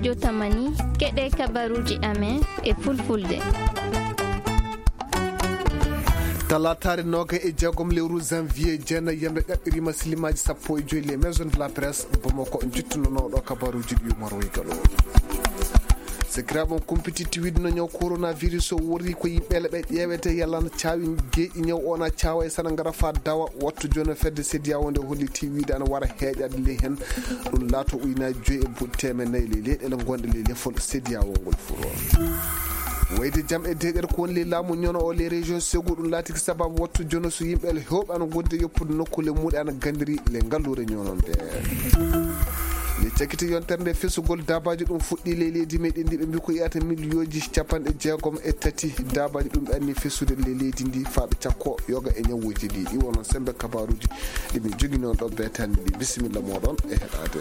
studio Tamani keɗe kabaruji amen e fulfulde. talatare noga e jeegom lewru janvier jeena yemɓe ɗaɓɓirima silimaji 15 les maison de la presse Bamako juttunonoɗo kabaruji ɗi Umar Galo. Sekiraɓe compétitivité no ñaw coronavirus o wori ko yimɓeele ɓe ƴeewete yallana caawi geeƴi ñaw ona caawa e sana ngara fa dawa wattu joni fedde CEDEAO nde holliti wiide ana wara heeƴade ley hen ɗum laato ujunaaji 2.4 ley leyɗele gonɗe ley lefol CEDEAO ngol furo wayde jam e deɗer ko woni ley laamu ñono o les régions sego ɗum laati ko sababu wattu joni so yimɓeele hewɓe ana gonde yoppude nokkule muɗe ana gandiri le ngallure ñonon nde le cakkiti yontere nde fesugol dabaji ɗum fuɗɗi ley leydi meɗen ndi ɓe mbi ko yiyata million ji 63 dabaji ɗum ɓe anni fesude ley leydi ndi faaɓe cakko yoga e ñawuji ɗi ɗi wonon sembe kabaruji ɗimin jogui noon ɗo betande ɗi bisimilla moɗon e heɗade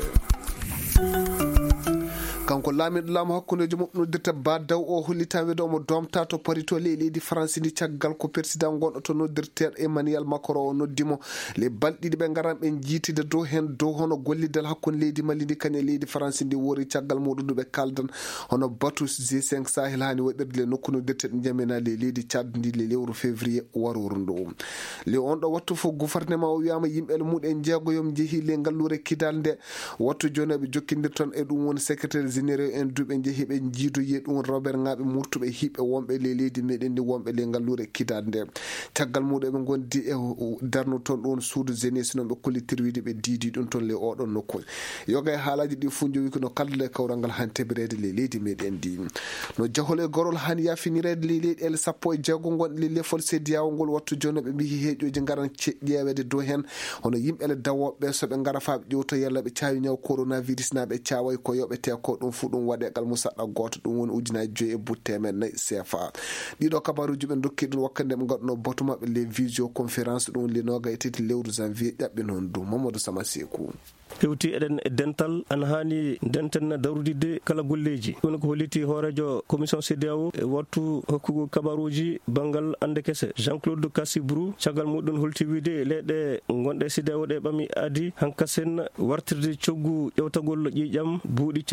kanko laamiɗo laamu hakkudeji moƴƴinoddirta ba daw o hollita wede omo domta to pari to ley leydi France ndi caggal ko président gonɗo to noddirteɗo Emmanuel Macron o noddimo le balɗiɗi ɓe garan ɓe jiitide dow hen dow hono gollidal hakkude leydi Mali ndi kañe leydi France ndi wori caggal muɗum ɓe kaldan hono batu G5 Sahel hani waɗirde le nokku noddirteɗo jamena le leydi Tchad ndi le lewru février waroru ndo le on ɗo wattu fof gouvernement o wiyama yimɓele muɗen jeegoyom jeehi le ngallure kidal nde wattu joni ɓe jokkidir ton e ɗum woni secrétaire généraux en duɓe jeehi ɓe jiidoye ɗum Robert Ngaɓe murtuɓe hiɓɓe wonɓe le leydi meɗen ndi wonɓe le ngallure kidal nde caggal muɗum ɓe gondi e darno toon ɗon suudu jeunesse noon ɓe kollitir wiide ɓe diidi ɗum toon le oɗon nokku yoga e haalaji ɗi fu jowi ko no kaldale kawral ngal han teɓirede le leydi meɗen ndi no jahol e gorol han yafinirede le leyɗele 16 gonɗe le lefol CEDEAO ngol wattu joni ɓe mbi heeƴoji garan ƴeewede dow hen hono yimɓele dawoɓe soɓe ngara faaɓe ƴewto yalla ɓe caawi ñaw coronavirus naɓe caaway ko yoɓete ko ɗum fu ɗum waɗe gal musaɗɗa goto ɗum woni ujunaji 2.4 CFA ɗiɗo kabaruji ɓe dokki ɗum wakkande ɓe gaɗuno batu mabɓe les visio conférence ɗum le noga e tati lewru janvier ƴaɓɓe noon dow Mamadou Sama Sekou hewti eɗen e dental ana hani denten darudide kala golleji ɗum ko holliti hoorejo commission CEDEAO e wattu hokkugo kabaruji banggal ande kese Jean-Claude Cassibrou caggal muɗum holti wiide leyɗe gonɗe CEDEAO ɗe ɓami adi hankasen wartirde coggu ƴewtagol ƴiƴam buuɗi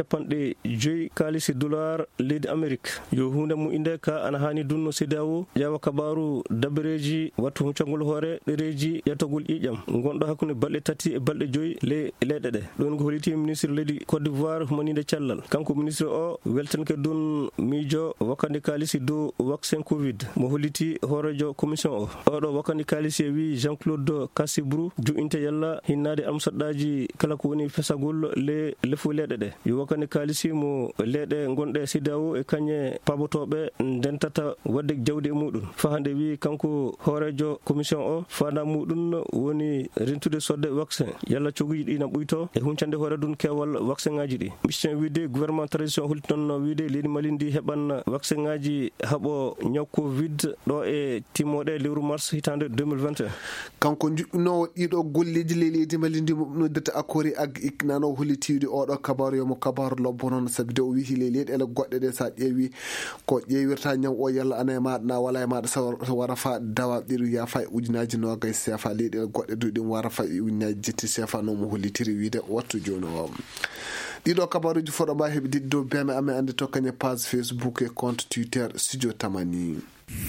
50 kalisi dollar leydi Amérique yo hunde mum inde ka ana hani dunno CEDEAO ƴeewa kabaru dabareji wattu huccagol hoore ɗereji ƴewtagol ƴiƴam gonɗo hakkude balɗe 3 e balɗe 5 leyɗe ɗe ɗon ko holliti ministre leydi Côte d'Ivoire humanide cellal kanko ministre o weltanke ɗum miijo wakkande kalisi dow vaccin covid mo holliti hoorejo commission o oɗo wakkande kalisi e wi Jean-Claude Cassibrou juɓinte yalla hinnade amsaɗɗaji kala ko woni fesagol lefu leyɗe ɗe yo wakkande kalisi mo leyɗe gonɗe CEDEAO e kañe pabotoɓe dentata wadde jawdi e muɗum fahande wi kanko hoorejo commission o fanda muɗum woni rentude sodde vaccin yalla coguji ɗi na ɓuyto e huncande hoore ɗum kewal vaccin ngaji ɗi mission wiide gouvernement tradition holti noon wiide leydi Mali ndi heɓan vaccin ngaji haaɓo ñaw covid ɗo e timmoɗe lewru mars hitande 2021 kanko juɓɓinowo ɗiɗo golleji ley leydi Mali ndi noddirta accord ag iknano hollitiwde oɗo kabaru yomo kabaru lobbo noon sabi de o wi ley leyɗele goɗɗe ɗe sa ƴeewi ko ƴeewirta ñaw o yalla ana e maɗa na wala e maɗa so wara fa dawa ɗiɗo yafa e ujunaji nogay CFA leyɗele goɗɗe ɗo ɗin wara fa e ujunaji jetti CFA noon mo hollitiri wiide wattu joni o ɗiɗo kabaruji foɗo mba heɓe diddi dow beme amen ande to kañe page Facebook e compte Twitter studio Tamani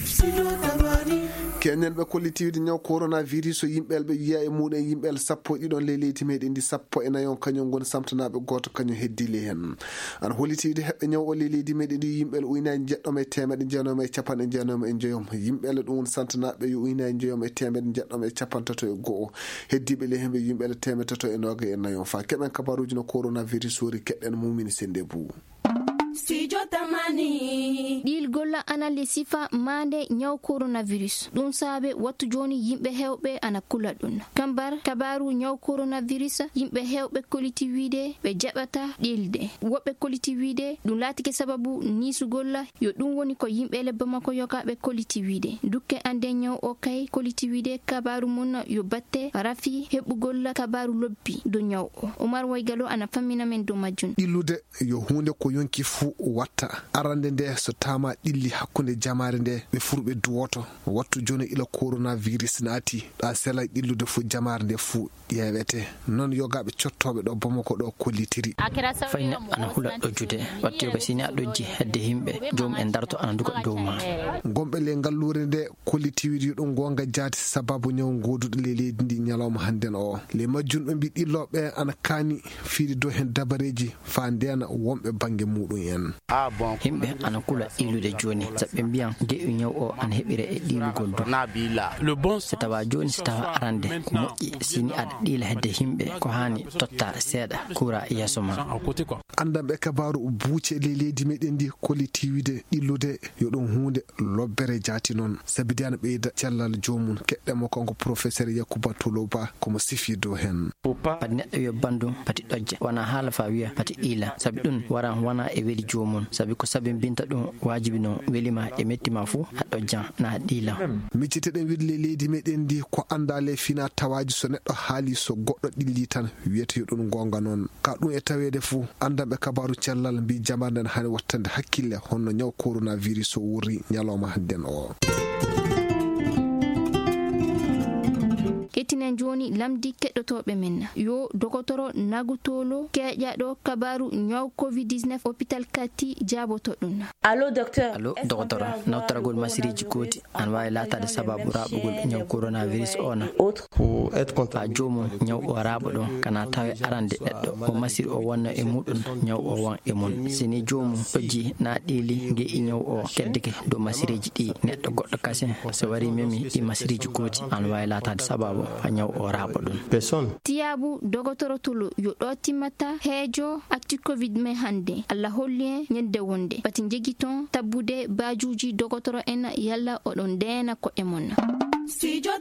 keñen ɓe kollitiwde ñaw coronavirus o yimɓele ɓe yiya e muɗum yimɓele 10 ley leydi meɗen ndi 14 kañum goni samtanaɓe goto kañum heddile hen an hollitiwde heɓɓe ñaw o ley leydi meɗen ndi yimɓele ujunaji jeɗɗom e temeɗe jeenom e capanɗe jeenom e jeeyom yimɓele ɗum woni santanaɓe yo ujunaji jeeyom e temeɗe jeɗɗom e capantato e go'o heddiɓe ley hemɓe yimɓele temetato e noga e nayon fa keɓen kabaruji no coronavirus wori keɗɗen mumini sende bou studio Tamani ɗil golla anale sifa mande ñaw coronavirus ɗum saabe wattu joni yimɓe hewɓe ana kula ɗum kambar kabaru ñaw coronavirus yimɓe hewɓe koliti wiide ɓe jaɓata ɗilde woɓɓe koliti wiide ɗum laatike sababu nisugolla yo ɗum woni ko yimɓele Bamako yokaɓe koliti wiide dukke ande ñaw o kay koliti wiide kabaru mum yo batte rafi heɓugolla kabaru lobbi do ñaw o Umar Waygalo ana fammina men dow majjum ɗillude yo hunde ko yonki fu fuu watta arande nde so tama ɗilli hakkunde jamare nde ɓe furɓe duwoto wattu joni ila coronavirus naati ɗa sela illude fuu jamare nde fuu ƴeewete non yogaɓe cottoɓe ɗo Bamako ɗo kollitiri fayne ana hula ɗojjude watti yoga sini a ɗojji hedde himɓe jomum en darto ana duga dow ma gomɓe le ngallure nde kollitiwiɗi ɗum gonga jaati sababu ñaw goduɗo le leydi ndi ñalawma hannden o le majjunɓe mbi ɗilloɓe ana kaani fiide dow hen dabareji fa ndena wonɓe banggue muɗum en himɓe ana kula ilude joni saɓe mbiyan de'u ñaw o ana heɓire e ɗilugol do so tawa joni so tawa arande ko moƴƴi sini aɗa ɗiila hedde himɓe ko hani totta seeɗa kura yeeso ma andanɓe kabaru buuce le leydi meɗen ndi kollitiwide ɗillude yo ɗum hunde lobbere jaati noon sabidi ana ɓeyda cellal jomum keɗɗemo konko professeur Yakuba Toloba komo sifi dow hen pati neɗɗo yo bandu pati ɗojja wona haala fa wiya pati ɗiila saabi ɗum waran wona e weeli jomum saabi ko saabi binta ɗum wajibi no welima e mettima fuu a ɗojjan na ɗiila micciteɗen wiide leydi meɗen ndi ko andale fina tawaji so neɗɗo haali so goɗɗo ɗilli tan wiyete yo ɗum gonga noon ka ɗum e tawede fuu andanɓe kabaru cellal mbi jamare nden hani wattande hakkille honno ñaw coronavirus o wurri ñalawma hannden o kettinen joni lamdi keɗɗotoɓe men yo dogotoro nagutolo keƴaɗo kabaru ñaw covid-19 hôpital Kati jaboto ɗum allo docteur nawtaragol masiriji gooti an wawi latade sababu raɓugol ñaw coronavirus ona ha jomum ñaw o raɓa ɗon kana tawe arande neɗɗo o masiri o wonno e muɗum ñaw o won e mum sini jomum ɗojji na ɗiili gue i ñaw o keddeke dow masiriji ɗi neɗɗo goɗɗo kasen so wari memi ɗi masiriji gooti an wawi latade sababu ha ñaw o raɓa ɗum tiyabu dogotoro tulu yo ɗo timmata heejo acti covid me hande Allah holli en ñande wonde bati jegui ton tabbude bajuji dogotoro en yalla oɗon ndena ko e mon studio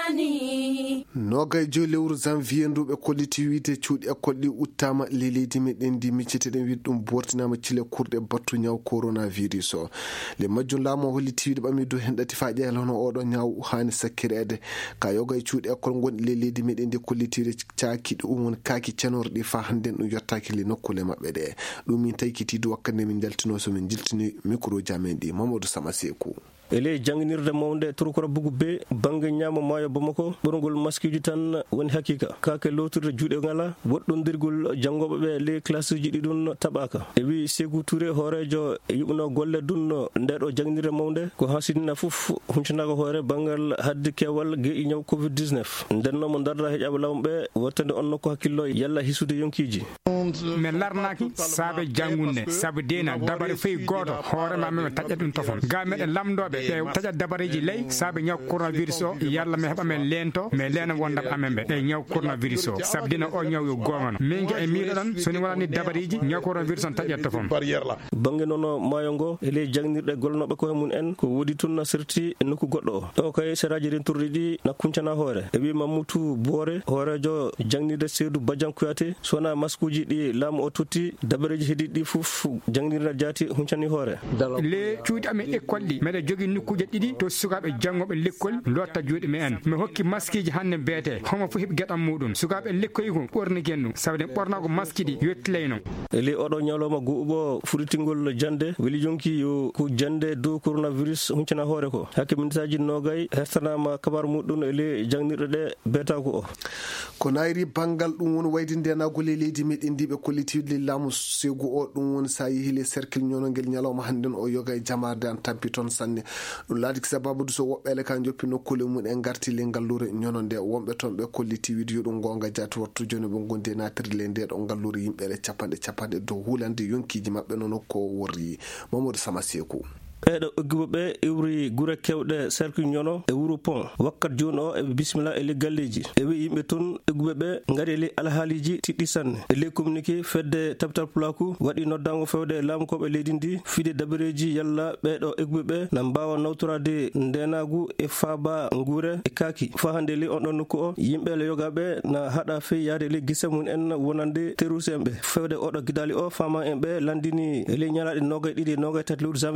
tamani nogay jo lewru janvier nduɓe kolliti wiide cuuɗi école ɗi uttama le leydi meɗen ndi micciteɗen wiide ɗum bortinama cile kurɗe battu ñaw coronavirus o le majjum laamu holliti wiide ɓami dow hen ɗati fa ƴeela hono oɗo ñaw hani sakkirede ka yoga e cuuɗi école gonɗi le leydi meɗen ndi kolliti wiide caaki ɗum woni kaaki cenorɗi fa hannden ɗum yettaki le nokkule maɓɓe ɗe ɗum min taykitidu wakkande min jaltino so min jiltini micro jamen ɗi Mamadou Sama Sekou ele janginirde mawde turkora bugu be bangue ñama maayo Bamako ɓorgol masqueji tan woni hakika kake lowtirde juuɗe ngala woɗɗodirgol janggoɓe ɓe les classe ji ɗi ɗum taɓaka e wi Sékou Touré hoorejo yuɓno golle ɗum ndeɗo janginirde mawde ko hasidina fof huncanaga hoore bangal hadde kewal gueƴi ñaw covid-19 ndenno mo darda heƴaɓe lawɓe wottande on nokku hakkillo yalla hisude yonkiji min larnaki saabe jangunde saabu dina dabare fey goto hoorema men taƴƴa ɗum tofon ga meɗen lamdoɓe ɓe taƴa dabareji ley saabe ñaw coronavirus o yalla mi heɓa men lento mais lena wondam amen ɓe e ñaw coronavirus o saabu dina o ñaw yo gongono min e miɗoɗon soni wonani dabareji ñaw coronavirus on taƴƴatta fon bangue nono maayo ngo ele jangnirɗe golnoɓe koye mum en ko woodi tun nasirti nokku goɗɗo o ɗo kay seraji renturɗi ɗi na kuncana hoore e wi Mamadou Boore hoorejo jangnirde Seydou Badian Kouyaté sowona maskuji ɗi laamu o totti dabareji heediɗi ɗi fof jangnirɗe jaati huncani hoore le cuuɗi amen école ɗi meɗe jogui nokkuje ɗiɗi to sukaɓe janggoɓe l'école lotta juuɗe men mi hokki masqueji hande beete homo fo heeɓi gueɗam muɗum sukaɓe l'école ko ɓorniken ɗum sabu den ɓornago masque ɗi yettileyno eli oɗo ñalawma go'uɓo fuɗitingol jande weeli jonki yo ko jande dow coronavirus huncana hoore ko hakke minitaji nogay hertanama kabaru muɗum ele jangnirɗe ɗe beetako o ko nayri bangal ɗum woni wayde ndenagol e leydi meɗen ndi ɓe kollitiwde laamu Sékou o ɗum woni sa yeehi le cercle ñonogel ñalawma hannden o yoga e jamarde an tampi toon sanne ɗum laadi ko sababude so woɓɓele ka joppi nokkule mum en garti le ngallure ñono nde wonɓe toon ɓe kolliti wiide yo ɗum gonga jaati wattu joni ɓe gondi e natirde le nde ɗo ngallure yimɓeɗe capanɗe dow hulande yonkiji maɓɓe noon ko worri Mamadou Sama Sekou ɓeɗo egguɓe ɓe iwri gure kewɗe cercle ñono e wuro pont wakkat joni o eɓe bisimilla e ley galleji e wi yimɓe toon egguɓe ɓe gaari e ley alhaaliji tiɗɗi sanne e ley communiqué fedde tabital pulaku waɗi noddago fewde e laamukoɓe leydi ndi fiide dabareji yalla ɓeɗo egguɓe ɓe na mbawa nawtorade ndenagu e faaba guure e kaaki fa hande e ley on ɗon nokku o yimɓe le yogaɓe na haɗa fey yaade e ley guisse mum en wonande terroriste en ɓe fewde oɗo guidali o fama en ɓe landini e ley ñalaɗe nogay ɗiɗi nogay tati lewru janvier hitande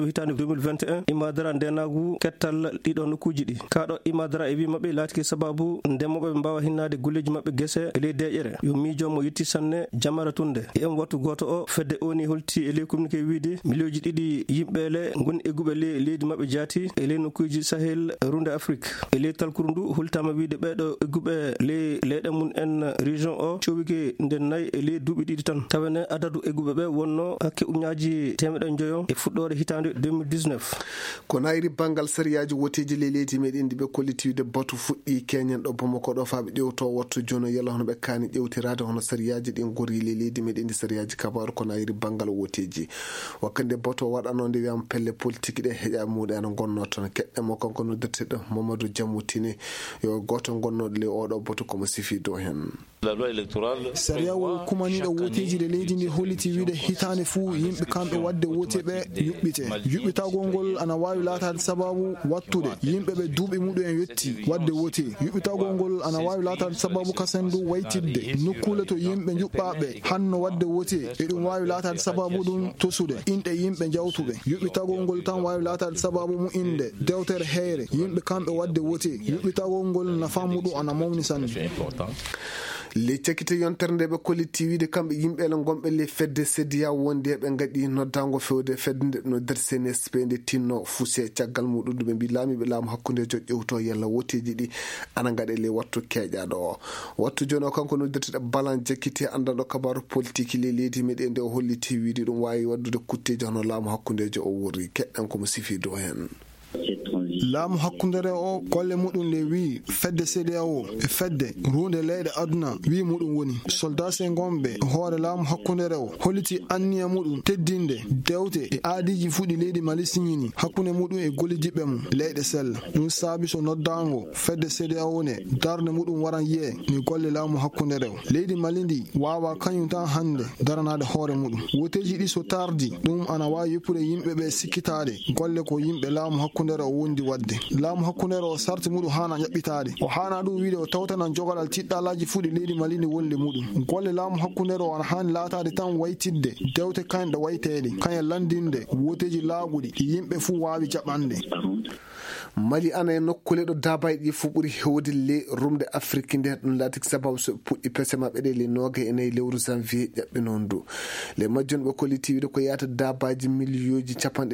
2021 imadara ndenagu kettal ɗiɗo nokkuji ɗi kaɗo imadara e wi mabɓe laatiki sababu ndemoɓe mbawa hinnade golleji mabɓe gese e ley deƴƴere yo miijo mo yetti sanne jamara tunde e en wattu goto o fedde oni holti e ley communiqué wiide milioji ɗiɗi yimɓele goni egguɓe leydi mabɓe jaati e ley nokkuji sahel runde afrique e ley talkuru ndu holtama wiide ɓeɗo egguɓe leyɗe mun en région o cowike nden nayyi e ley duuɓi ɗiɗi tan tawene adadu egguɓe ɓe wonno hakke uñaji temeɗen joyo e fuɗɗode hitande 2019 ko nayri bangal sariyaji woteji ley leydi meɗen ndi ɓe kollitiwde batu fuɗɗi keñen ɗo Bamako ɗo faaɓe ƴewto wattu jono yalla hono ɓe kaani ƴewtirade hono sariyaji ɗin gori ley leydi meɗen ndi sariyaji kabaru ko nayri bangal woteji wakkande batu o waɗanode wiyama pelle politique ɗe heeƴa muɗe ana gonno toon keɗɗemo kanko noddirteɗo Mamadou Diamoutine yo goto gonnoɗo ley oɗo batu komo sifi dow hen sariya wo kumaniɗo woteji ɗe leydi ndi holliti wiide hitande fuu yimɓe kamɓe wadde woteɓe yuɓɓitagol ngol ana wawi latade sababu wattude yimɓeɓe duuɓi muɗum en yetti wadde wote yuɓɓitagol ngol ana wawi latade sababu kasendu waytidde nokkule to yimɓe juɓɓaɓe hanno wadde wote e ɗum wawi latade sababu ɗum tosude inɗe yimɓe jawtuɓe yuɓɓitagol ngol tan wawi latade sababu mu inde dewtere heyre yimɓe kamɓe wadde wote yuɓɓitagol ngol nafa muɗum ana mawni sanne le cakkite yontere nde ɓe kolliti wiide kamɓe yimɓele gonɓe le fedde sédia wonde ɓe gaɗi noddago fewde fedde nde no nder CNSP nde tinno fuse caggal muɗum ɗuɓe mbi laamiɓe laamu hakkudejo ƴewto yalla woteji ɗi ana gaɗe le wattu keƴaɗo o wattu joni o kanko noddirteɗo balan jakkite andanɗo kabaru politique le leydi meɗen nde o holliti wiide ɗum wawi waddude kutteji hono laamu hakkudejo o wurri keɗɗen komo sifi dow hen laamu hakkundere o golle muɗum le wi fedde CEDEAO e fedde runde leyɗe aduna wi muɗum woni soldats e gonɓe hoore laamu hakkundere o holliti anniya muɗum teddinde dewte e aadiji fuɗi leydi Mali signini hakkunde muɗum e gollidiɓe mum leyɗe sella ɗum saabi so noddango fedde CEDEAO ne darde muɗum waran yiye ni golle laamu hakkundere o leydi Mali ndi wawa kañum tan hande daranade hoore muɗum woteji ɗi so tardi ɗum ana wawi yeppude yimɓeɓe sikkitade golle ko yimɓe laamu hakkundere o wondi wadde laamu hakkundere o sarti muɗum hana ƴaɓɓitade o hana ɗum wiide o tawtanan jogoɗal tiɗɗalaji fuɗi leydi Mali ndi wolde muɗum golle laamu hakkundere o ana hani latade tan waytidde dewte kañɗe waytede kañe landinde woteji laaɓuɗi yimɓe fuu wawi jaɓande Mali ana e nokkule ɗo dabayɗi fu ɓuuri hewde le rumde Afrique nde ɗum laati sababu so puɗɗi pese maɓɓe ɗe le 29 lewru janvier ƴaɓɓe noon du le majjon ɓe kolliti wiide ko yata dabaji milliyoji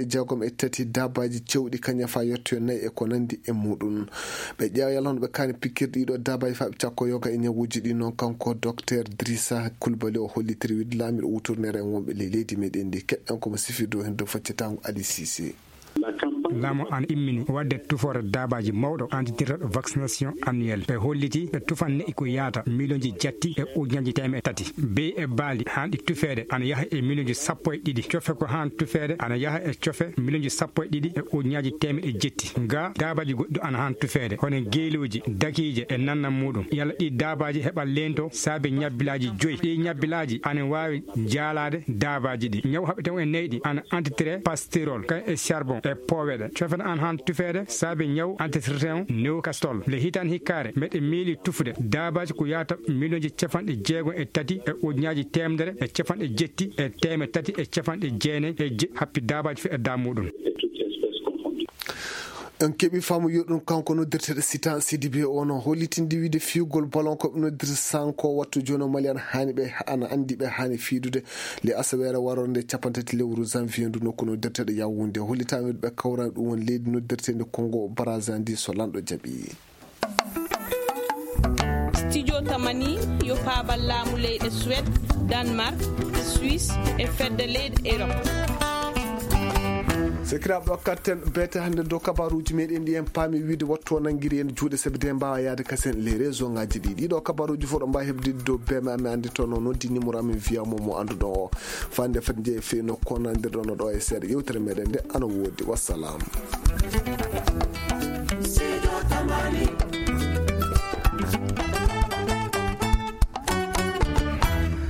63 dabaji cewɗi kaña fa yettoyo 4 e ko nandi e muɗum ɓe ƴeewa yalla hono ɓe kaani pikkirɗi ɗo dabaji fa ɓe cakko yoga e ñawuji ɗi noon kanko docteur Drissa Coulibaly o hollitiri wiide laamiɗo wuturnere en wonɓe le leydi meɗen ndi keɗɗen komo sifi dow hen dow faccetango Ali Cissé laamu an immini wadde tufore dabaji mawɗo antitiraɗo vaccination annuel ɓe holliti ɓe tufan neɗɗi ko yaata millionji jetti e ujunaji teme tati bey e baali hanɗi tufede ana yaha e millionji 12 cofe ko han tufede ana yaha e cofe millionji 12 e ujunaji temeɗe jetti ga dabaji goɗɗi ana han tufede hono geeluji dakije e nannam muɗum yalla ɗi dabaji heɓa lento saabi ñabbilaji 5 ɗi ñabbilaji ana wawi jaalade dabaji ɗi ñaw haɓe tan e nayyi ana antitire pastirol kay e charbon e poweɗe cofen an han tufede saabi ñaw antitretin newcastol le hitan hikkare meɗe miili tufude dabaji ko yata millionji 63 e ujunaji temedere e jetti e teme tati e 9 e happi dabaji fe e da muɗum en keɓi faamu yoɗɗum kanko noddirteɗo Sitan Sidibé ono hollitindi wiide fiugol ballon koɓe noddirta sanko wattu joni Mali ana hani ɓe ana andi ɓe hani fiidude le asawere warorde 30 lewru janvier ndu nokku noddirteɗo Yawunde hollitami ɓe kawrani ɗum won leydi noddirtede Congo Brazza ndi so lanɗo jaaɓi studio tamani yo paabal laamu leyɗe Suède Danemark Suisse e fedde leyɗe Europe sekiraɓe wakkaten beete hannde dow kabaruji meɗen ɗi en paami wiide wattu o nanguiri en juuɗe sabi de mbawa yaade kasen les réseau ngaji ɗi ɗiɗo kabaruji fof ɗo mbawi heɓdide dow beme amen andi toon o noddi numéro amen wiyamo mo anduɗo o fande fati jeeyi fewi nokku o nandirɗon ɗo e seeɗa yewtere meɗen nde ana woodi wassalamu.